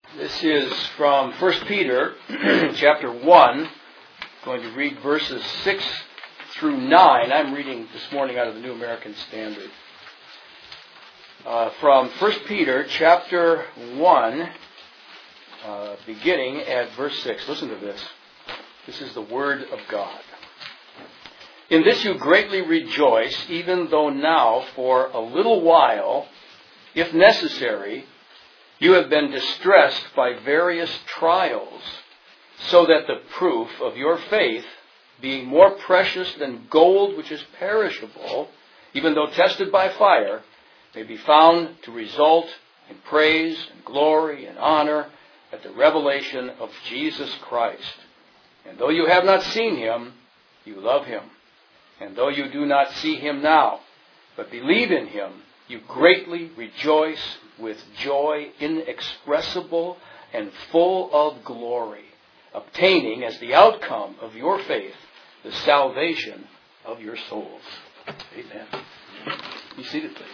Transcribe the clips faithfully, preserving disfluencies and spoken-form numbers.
This is from First Peter chapter one. I'm going to read verses six through nine. I'm reading this morning out of the New American Standard. Uh, from First Peter chapter one, uh, beginning at verse six. Listen to this. This is the Word of God. In this you greatly rejoice, even though now for a little while, if necessary, you have been distressed by various trials, so that the proof of your faith, being more precious than gold which is perishable, even though tested by fire, may be found to result in praise and glory and honor at the revelation of Jesus Christ. And though you have not seen him, you love him. And though you do not see him now, but believe in him, you greatly rejoice with joy inexpressible and full of glory, obtaining as the outcome of your faith the salvation of your souls. Amen. Be seated, please.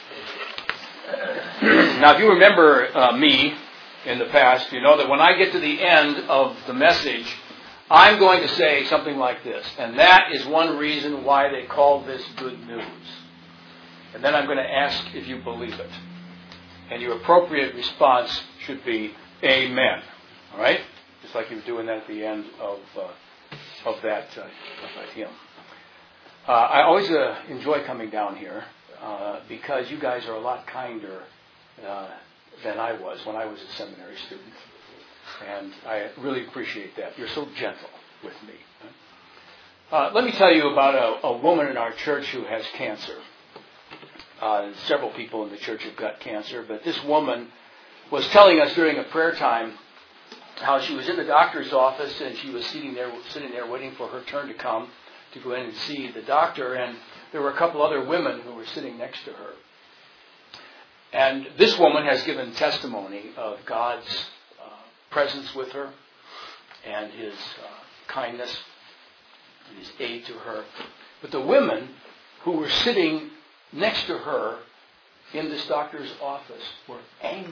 Now, if you remember uh, me in the past, you know that when I get to the end of the message, I'm going to say something like this. And that is one reason why they call this good news. And then I'm going to ask if you believe it. And your appropriate response should be amen. All right? Just like you were doing that at the end of uh, of that, uh, of that hymn. Uh, I always uh, enjoy coming down here uh, because you guys are a lot kinder uh, than I was when I was a seminary student. And I really appreciate that. You're so gentle with me. Uh, let me tell you about a, a woman in our church who has cancer. Uh, several people in the church have got cancer, but this woman was telling us during a prayer time how she was in the doctor's office and she was sitting there, sitting there waiting for her turn to come to go in and see the doctor, and there were a couple other women who were sitting next to her. And this woman has given testimony of God's uh, presence with her and his uh, kindness and his aid to her. But the women who were sitting next to her in this doctor's office were angry.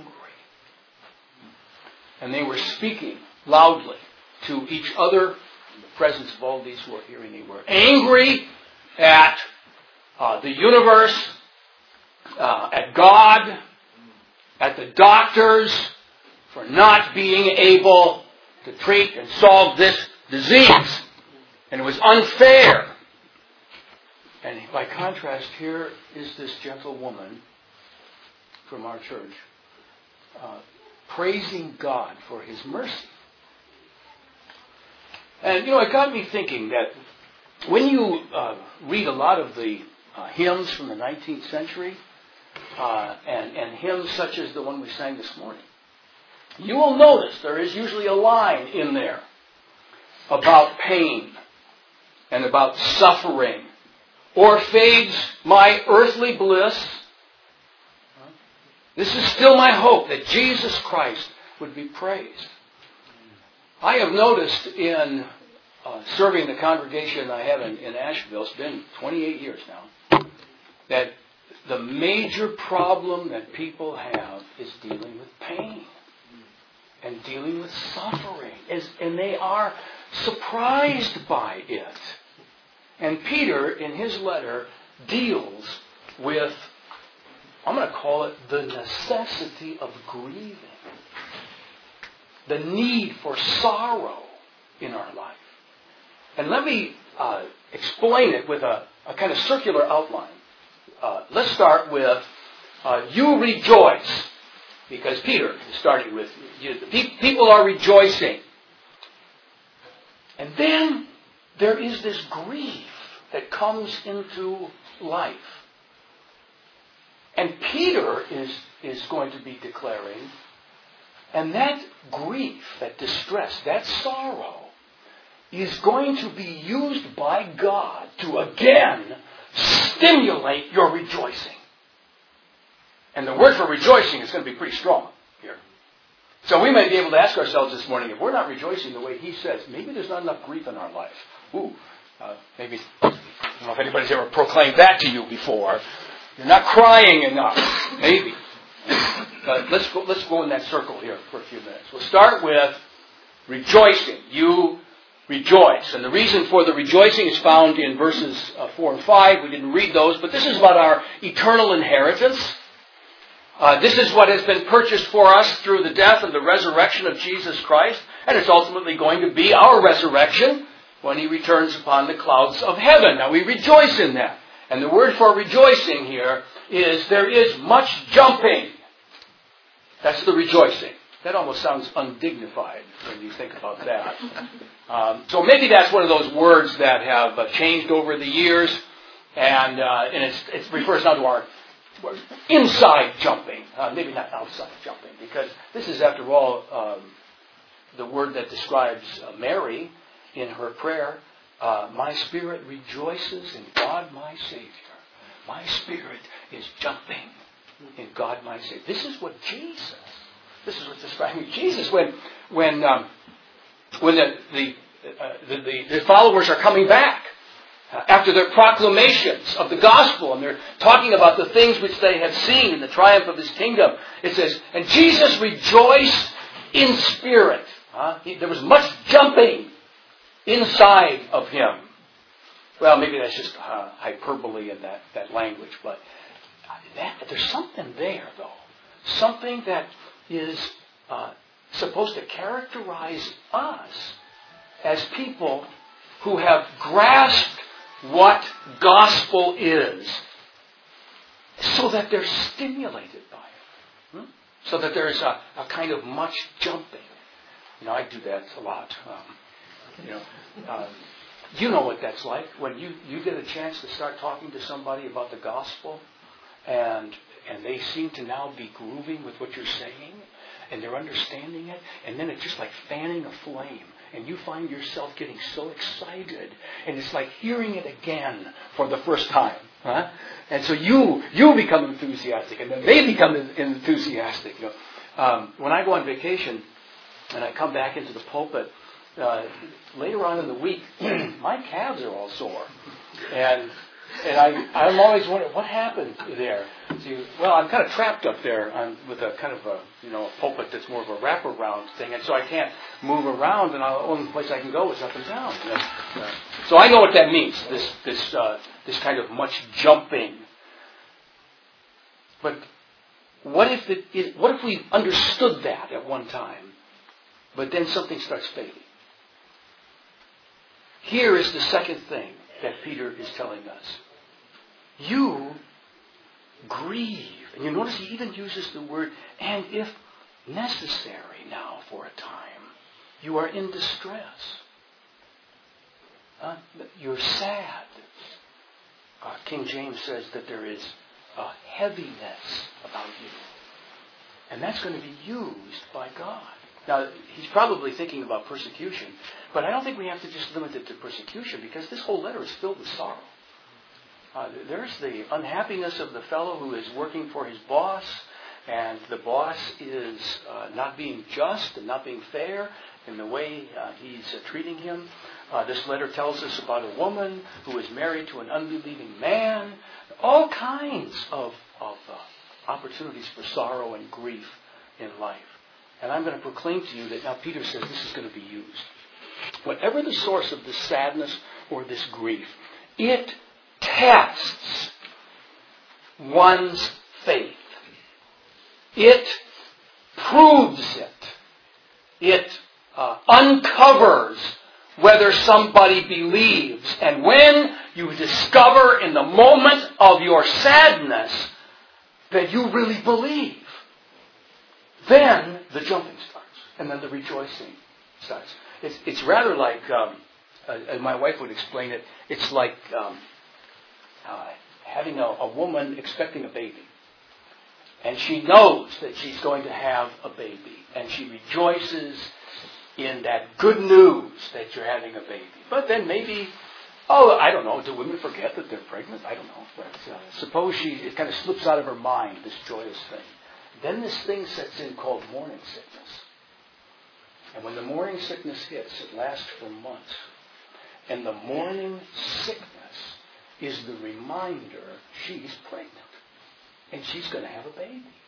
And they were speaking loudly to each other in the presence of all these who were hearing. They were angry at uh, the universe, uh, at God, at the doctors for not being able to treat and solve this disease. And it was unfair. And by contrast, here is this gentle woman from our church uh, praising God for his mercy. And, you know, it got me thinking that when you uh, read a lot of the uh, hymns from the nineteenth century, uh, and, and hymns such as the one we sang this morning, you will notice there is usually a line in there about pain and about suffering. Or fades my earthly bliss. This is still my hope that Jesus Christ would be praised. I have noticed in uh, serving the congregation I have in, in Asheville, it's been twenty-eight years now, that the major problem that people have is dealing with pain and dealing with suffering. As, and they are surprised by it. And Peter, in his letter, deals with, I'm going to call it the necessity of grieving. The need for sorrow in our life. And let me uh, explain it with a, a kind of circular outline. Uh, let's start with, uh, you rejoice. Because Peter is starting with, you, the pe- people are rejoicing. And then there is this grief that comes into life. And Peter is, is going to be declaring, and that grief, that distress, that sorrow, is going to be used by God to again stimulate your rejoicing. And the word for rejoicing is going to be pretty strong here. So we may be able to ask ourselves this morning, if we're not rejoicing the way he says, maybe there's not enough grief in our life. Ooh, uh, maybe, I don't know if anybody's ever proclaimed that to you before. You're not crying enough. Maybe. uh, let's go, let's go in that circle here for a few minutes. We'll start with rejoicing. You rejoice. And the reason for the rejoicing is found in verses uh, four and five. We didn't read those, but this is about our eternal inheritance. Uh, this is what has been purchased for us through the death and the resurrection of Jesus Christ, and it's ultimately going to be our resurrection when He returns upon the clouds of heaven. Now, we rejoice in that. And the word for rejoicing here is there is much jumping. That's the rejoicing. That almost sounds undignified when you think about that. Um, so maybe that's one of those words that have uh, changed over the years, and uh, and it's, it refers now to our inside jumping, uh, maybe not outside jumping, because this is, after all, um, the word that describes uh, Mary in her prayer. Uh, my spirit rejoices in God my Savior. My spirit is jumping in God my Savior. This is what Jesus, this is what's describing Jesus when when um, when the the, uh, the the the followers are coming back uh, after their proclamations of the gospel, and they're talking about the things which they have seen in the triumph of His kingdom. It says, and Jesus rejoiced in spirit. Huh? He, there was much jumping inside of Him. Well, maybe that's just uh, hyperbole in that, that language, but that, there's something there, though. Something that is uh, supposed to characterize us as people who have grasped what gospel is, so that they're stimulated by it. Hmm? So that there's a, a kind of much jumping. You know, I do that a lot. Um, You know, um, you know what that's like when you, you get a chance to start talking to somebody about the gospel, and and they seem to now be grooving with what you're saying, and they're understanding it, and then it's just like fanning a flame, and you find yourself getting so excited, and it's like hearing it again for the first time, huh? And so you you become enthusiastic, and then they become enthusiastic. You know, um, when I go on vacation and I come back into the pulpit. Uh, later on in the week, my calves are all sore, and and I I'm always wondering what happened there. See, well, I'm kind of trapped up there on, with a kind of a you know a pulpit that's more of a wraparound thing, and so I can't move around, and the only place I can go is up and down. You know? uh, so I know what that means. This this uh, this kind of much jumping. But what if it, it what if we understood that at one time, but then something starts fading? Here is the second thing that Peter is telling us. You grieve. And you notice he even uses the word, and if necessary now for a time, you are in distress. Uh, you're sad. Uh, King James says that there is a heaviness about you. And that's going to be used by God. Now, he's probably thinking about persecution, but I don't think we have to just limit it to persecution, because this whole letter is filled with sorrow. Uh, there's the unhappiness of the fellow who is working for his boss, and the boss is uh, not being just and not being fair in the way uh, he's uh, treating him. Uh, this letter tells us about a woman who is married to an unbelieving man. All kinds of, of uh, opportunities for sorrow and grief in life. And I'm going to proclaim to you that now Peter says this is going to be used. Whatever the source of this sadness or this grief, it tests one's faith. It proves it. It uh, uncovers whether somebody believes. And when you discover in the moment of your sadness that you really believe, then the jumping starts, and then the rejoicing starts. It's, it's rather like, um, uh, as my wife would explain it, it's like um, uh, having a, a woman expecting a baby. And she knows that she's going to have a baby, and she rejoices in that good news that you're having a baby. But then maybe, oh, I don't know, do women forget that they're pregnant? I don't know. But uh, suppose she, it kind of slips out of her mind, this joyous thing. Then this thing sets in called morning sickness. And when the morning sickness hits, it lasts for months. And the morning sickness is the reminder she's pregnant. And she's going to have a baby.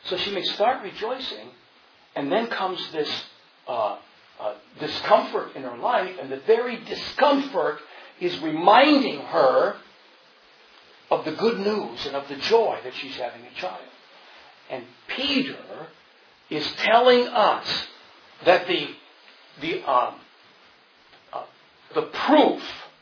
So she may start rejoicing, and then comes this uh, uh, discomfort in her life, and the very discomfort is reminding her of the good news and of the joy that she's having a child. And Peter is telling us that the the um, uh, the proof,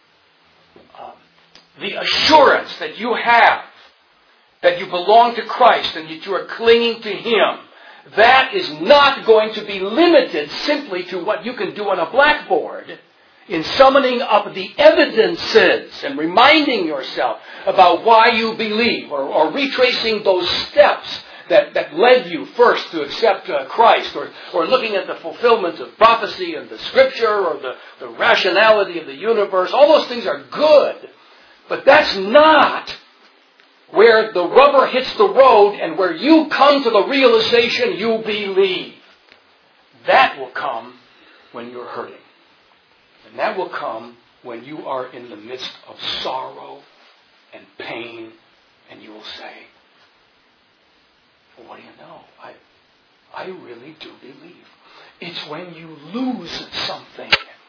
uh, the assurance that you have that you belong to Christ and that you are clinging to Him, that is not going to be limited simply to what you can do on a blackboard in summoning up the evidences and reminding yourself about why you believe, or, or retracing those steps that, that led you first to accept uh, Christ, or, or looking at the fulfillment of prophecy and the Scripture, or the, the rationality of the universe. All those things are good, but that's not where the rubber hits the road and where you come to the realization you believe. That will come when you're hurting. And that will come when you are in the midst of sorrow and pain, and you will say, well, what do you know? I, I really do believe. It's when you lose something.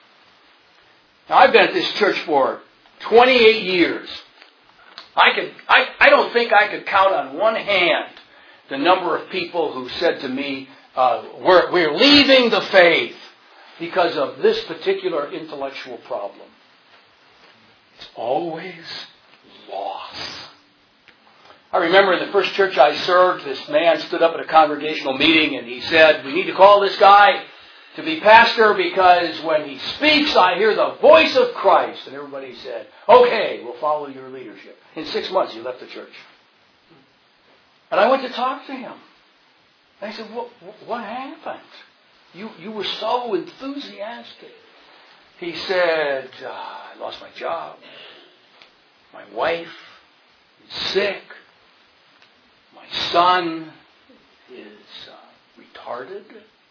Now, I've been at this church for twenty-eight years. I could, I, I don't think I could count on one hand the number of people who said to me, uh, we're, we're leaving the faith because of this particular intellectual problem. It's always loss. I remember in the first church I served, this man stood up at a congregational meeting and he said, we need to call this guy to be pastor because when he speaks, I hear the voice of Christ. And everybody said, okay, we'll follow your leadership. In six months, he left the church. And I went to talk to him. And I said, what, what happened? You, you were so enthusiastic. He said, uh, I lost my job. My wife is sick. My son is uh, retarded.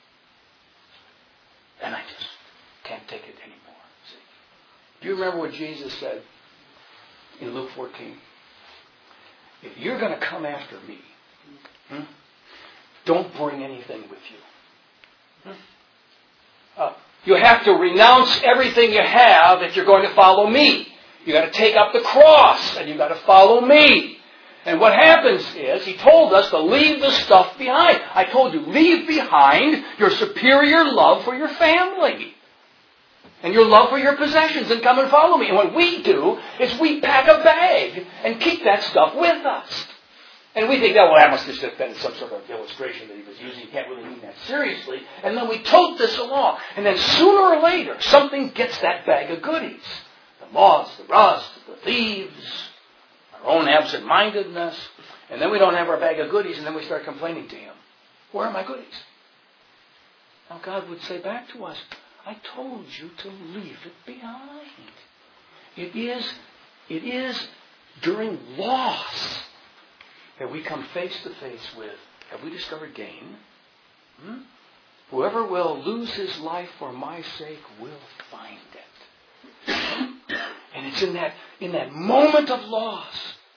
And I just can't take it anymore. See? Do you remember what Jesus said in Luke fourteen? If you're going to come after me, hmm, don't bring anything with you. Hmm? Uh, you have to renounce everything you have if you're going to follow me. You've got to take up the cross and you've got to follow me. And what happens is, he told us to leave the stuff behind. I told you, leave behind your superior love for your family and your love for your possessions and come and follow me. And what we do is we pack a bag and keep that stuff with us. And we think, oh, well, that must have just been some sort of illustration that he was using. He can't really mean that seriously. And then we tote this along. And then sooner or later, something gets that bag of goodies. The moths, the rust, the thieves, our own absent-mindedness, and then we don't have our bag of goodies, and then we start complaining to Him. Where are my goodies? Now God would say back to us, I told you to leave it behind. It is, it is during loss that we come face to face with, have we discovered gain? Hmm? Whoever will lose his life for my sake will find it. And it's in that, in that moment of loss,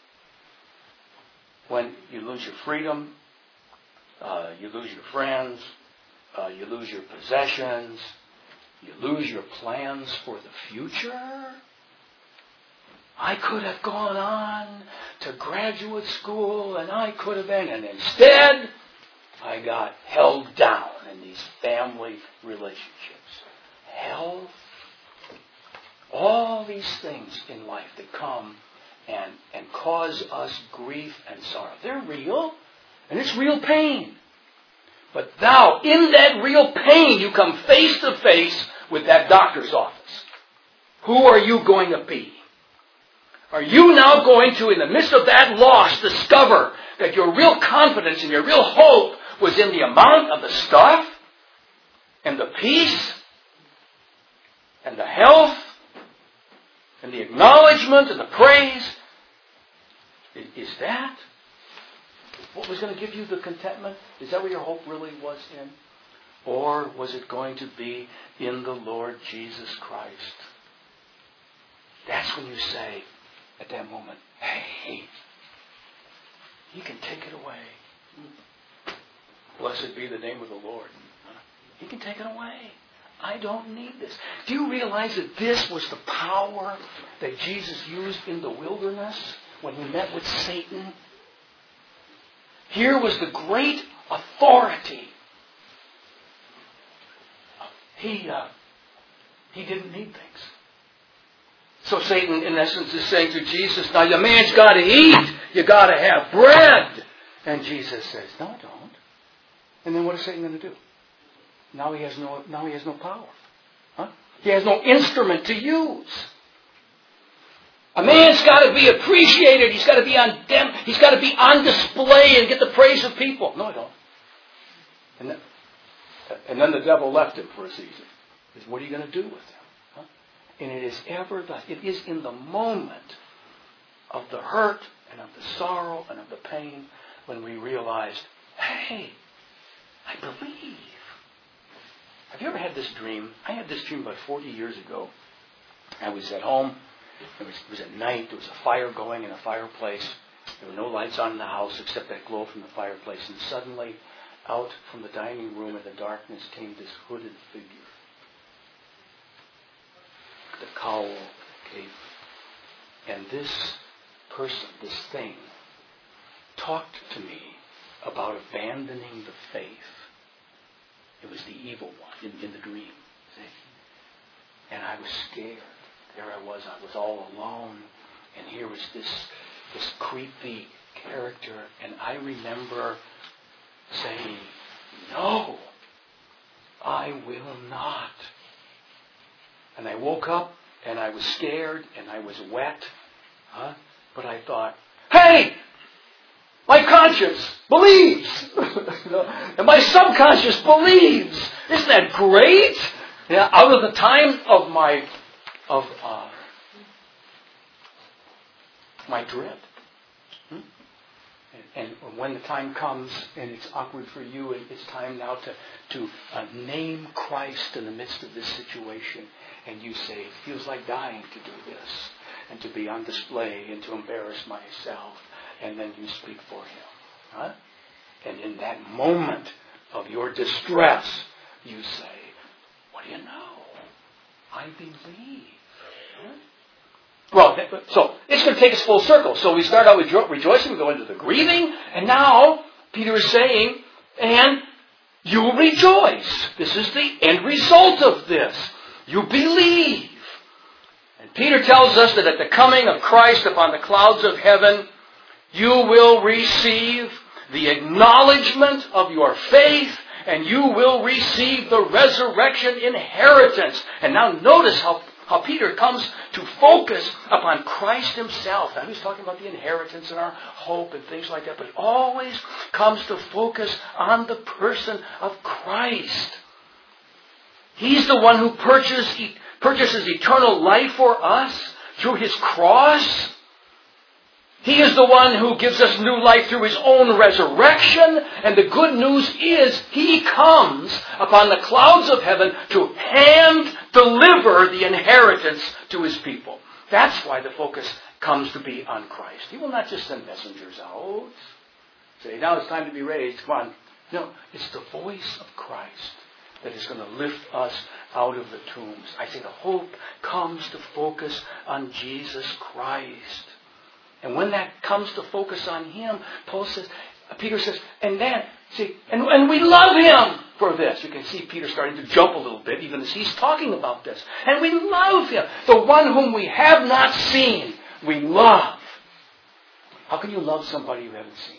when you lose your freedom, uh, you lose your friends, uh, you lose your possessions, you lose your plans for the future. I could have gone on to graduate school and I could have been, and instead I got held down in these family relationships. Health, all these things in life that come and, and cause us grief and sorrow. They're real, and it's real pain. But thou, in that real pain, you come face to face with that doctor's office. Who are you going to be? Are you now going to, in the midst of that loss, discover that your real confidence and your real hope was in the amount of the stuff and the peace and the health and the acknowledgement and the praise? Is that what was going to give you the contentment? Is that what your hope really was in? Or was it going to be in the Lord Jesus Christ? That's when you say, at that moment, hey, He can take it away. Blessed be the name of the Lord. He can take it away. I don't need this. Do you realize that this was the power that Jesus used in the wilderness when he met with Satan? Here was the great authority. He, uh, he didn't need things. So Satan, in essence, is saying to Jesus, now your man's got to eat. You got to have bread. And Jesus says, no, I don't. And then what is Satan going to do? Now he has no, now he has no power. Huh? He has no instrument to use. A man's got to be appreciated. He's got to be on dem- He's got to be on display and get the praise of people. No, I don't. And then, and then the devil left him for a season. He says, what are you going to do with him? Huh? And it is ever the, it is in the moment of the hurt and of the sorrow and of the pain when we realize, hey, I believe. Have you ever had this dream? I had this dream about forty years ago. I was at home. It was, it was at night. There was a fire going in a fireplace. There were no lights on in the house except that glow from the fireplace. And suddenly, out from the dining room in the darkness came this hooded figure. The cowl, the cape. And this person, this thing, talked to me about abandoning the faith. It was the evil one in, in the dream. See? And I was scared. There I was. I was all alone. And here was this, this creepy character. And I remember saying, no, I will not. And I woke up and I was scared and I was wet. Huh? But I thought, hey! My conscience believes. And my subconscious believes. Isn't that great? Yeah, out of the time of my of uh, my dread. Hmm? And, and when the time comes and it's awkward for you, it's time now to, to uh, name Christ in the midst of this situation. And you say, it feels like dying to do this. And to be on display and to embarrass myself. And then you speak for him. Huh? And in that moment of your distress, you say, what do you know? I believe. Huh? Well, so it's going to take us full circle. So we start out with rejoicing, we go into the grieving, and now Peter is saying, and you rejoice. This is the end result of this. You believe. And Peter tells us that at the coming of Christ upon the clouds of heaven, you will receive the acknowledgement of your faith, and you will receive the resurrection inheritance. And now notice how, how Peter comes to focus upon Christ himself. Now he's talking about the inheritance and our hope and things like that, but he always comes to focus on the person of Christ. He's the one who purchased, purchases eternal life for us through his cross. He is the one who gives us new life through his own resurrection. And the good news is he comes upon the clouds of heaven to hand deliver the inheritance to his people. That's why the focus comes to be on Christ. He will not just send messengers out. Say, now it's time to be raised. Come on. No, it's the voice of Christ that is going to lift us out of the tombs. I say the hope comes to focus on Jesus Christ. And when that comes to focus on him, Paul says, Peter says, and then, see, and, and we love him for this. You can see Peter starting to jump a little bit, even as he's talking about this. And we love him. The one whom we have not seen, we love. How can you love somebody you haven't seen?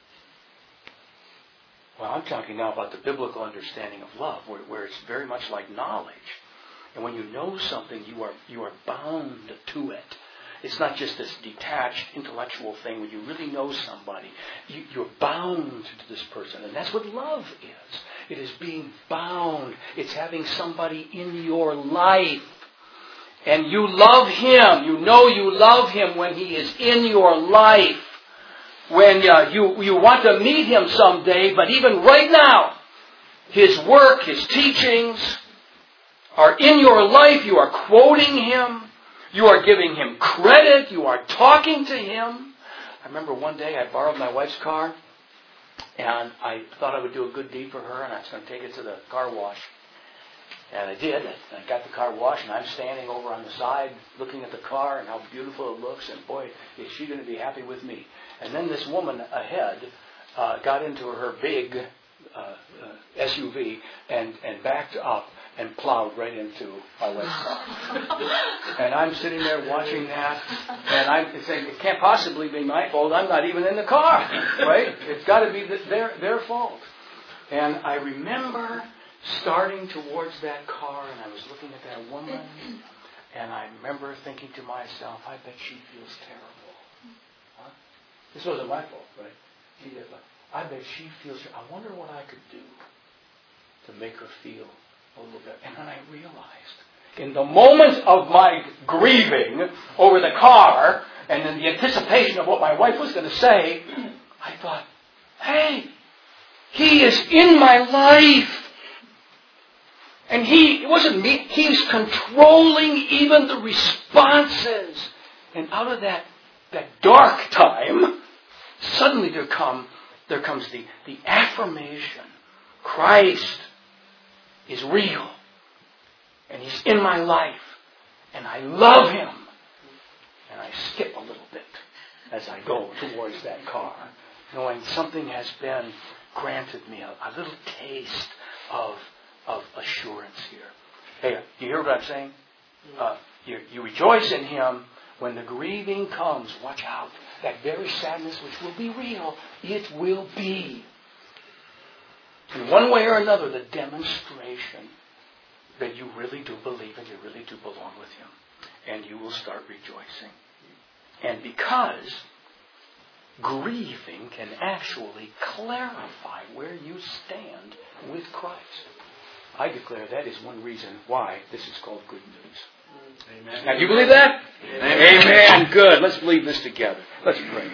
Well, I'm talking now about the biblical understanding of love, where, where it's very much like knowledge. And when you know something, you are you are bound to it. It's not just this detached intellectual thing when you really know somebody. You, you're bound to this person. And that's what love is. It is being bound. It's having somebody in your life. And you love him. You know you love him when he is in your life. When uh, you, you want to meet him someday, but even right now, his work, his teachings are in your life. You are quoting him. You are giving him credit. You are talking to him. I remember one day I borrowed my wife's car, And I thought I would do a good deed for her, and I was going to take it to the car wash. And I did. I got the car washed, and I'm standing over on the side looking at the car and how beautiful it looks. And boy, is she going to be happy with me. And then this woman ahead uh, got into her big uh, uh, S U V and, and backed up and plowed right into my wife's car. And I'm sitting there watching that, and I'm saying, it can't possibly be my fault. I'm not even in the car, right? It's got to be their, their fault. And I remember starting towards that car, and I was looking at that woman, and I remember thinking to myself, I bet she feels terrible. Huh? This wasn't my fault, right? She did, but I bet she feels terrible. I wonder what I could do to make her feel a little bit. And then I realized, in the moment of my grieving over the car, and in the anticipation of what my wife was going to say, I thought, hey, he is in my life. And he, it wasn't me, he's controlling even the responses. And out of that, that dark time, suddenly there come, there comes the, the affirmation. Christ is real. And he's in my life. And I love him. And I skip a little bit as I go towards that car, knowing something has been granted me, a, a little taste of of assurance here. Hey, you hear what I'm saying? Uh, you, you rejoice in him when the grieving comes. Watch out. That very sadness which will be real, it will be, in one way or another, the demonstration that you really do believe and you really do belong with him. And you will start rejoicing. And because grieving can actually clarify where you stand with Christ, I declare that is one reason why this is called good news. Amen. Now, do you believe that? Amen. Amen. Good. Let's believe this together. Let's pray.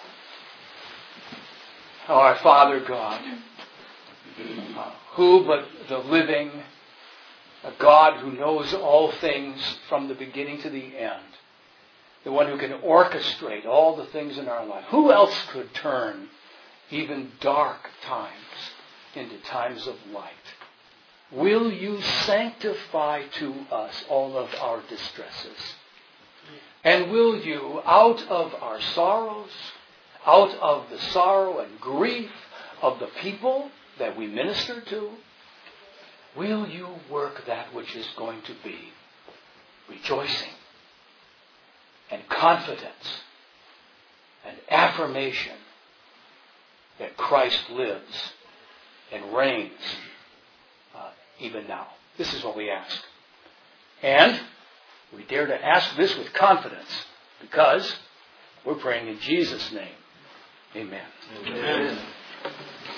Oh, our Father God, uh, who but the living, a God who knows all things from the beginning to the end, the one who can orchestrate all the things in our life. Who else could turn even dark times into times of light? Will you sanctify to us all of our distresses? And will you, out of our sorrows, out of the sorrow and grief of the people that we minister to, will you work that which is going to be rejoicing and confidence and affirmation that Christ lives and reigns uh, even now. This is what we ask. And we dare to ask this with confidence because we're praying in Jesus' name. Amen. Amen.